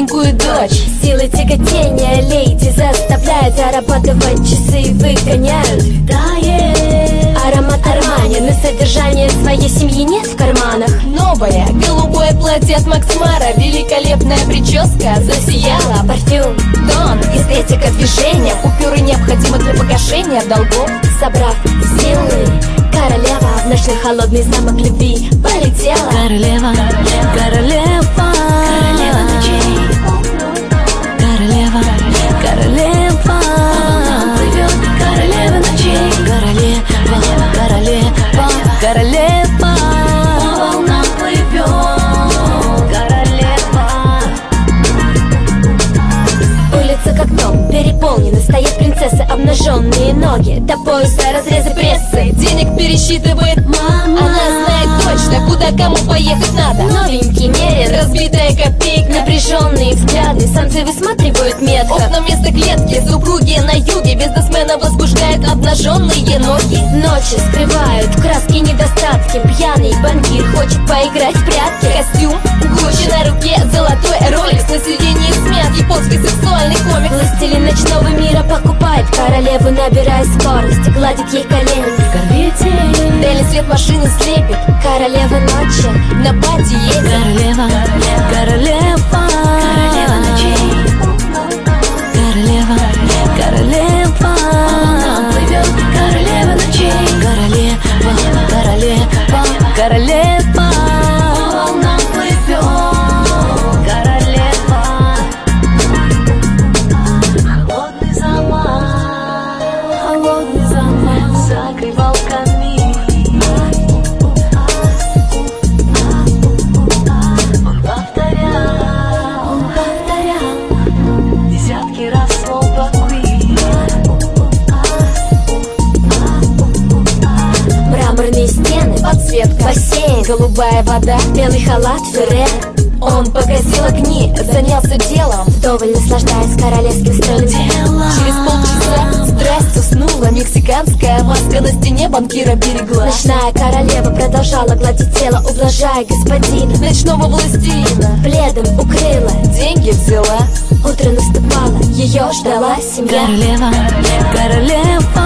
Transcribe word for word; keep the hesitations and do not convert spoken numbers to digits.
маленькую дочь. Силы тяготения леди заставляют зарабатывать часы и выгоняют. Аромат Армани, но содержания своей семьи нет в карманах. Новое голубое платье от Макс Мара, великолепная прическа засияла. Парфюм Дон, эстетика движения, купюры необходимы для погашения долгов. собрав силы, королева в ночной холодный замок любви полетела. Королева, королева, королева ночей. Королева, королева, плывет королева ночей. Королева, королева, королева, по волнам плывет. Королева. Улица как дом, переполнена, стоят принцессы, обнаженные ноги до пояса, разрезы прессы. Денег пересчитывает мама, она знает точно, куда кому поехать надо. Новенький мерин, Разбитая копейка, напряженные взгляды, самцы высматривают метко. окна вместо клетки, супруги на юге, бизнесмена возбуждают обнаженные ноги. Ночи скрывают краски недостатки, пьяный банкир хочет поиграть в прятки. Костюм, Гуччи на руке, золотой роликс, на сиденье смят, японский сексуальный комикс. Властелин ночного мира покупает королеву, набирая скорость, гладит ей колени. Дели свет машины слепит, Королева ночи, на пати едет. Королева, королева, королева ночей. Королева, королева, плывет королева ночей. Королева, королева, королева, по волнам плывет. Королева. Холодный замок, холодный замок закрывал камин. Он повторял, он повторял десятки раз слово Queen. мраморные стены, Подсветка, бассейн, голубая вода, белый халат, фюре. он погасил огни, занялся делом. Вдоволь наслаждаясь королевским стройным телом. Через полчаса страсть уснула, мексиканская маска на стене банкира берегла. Ночная королева продолжала гладить тело, ублажая господина. Ночного властелина Пледом укрыла, деньги взяла. утро наступало, ее ждала семья. Королева, королева,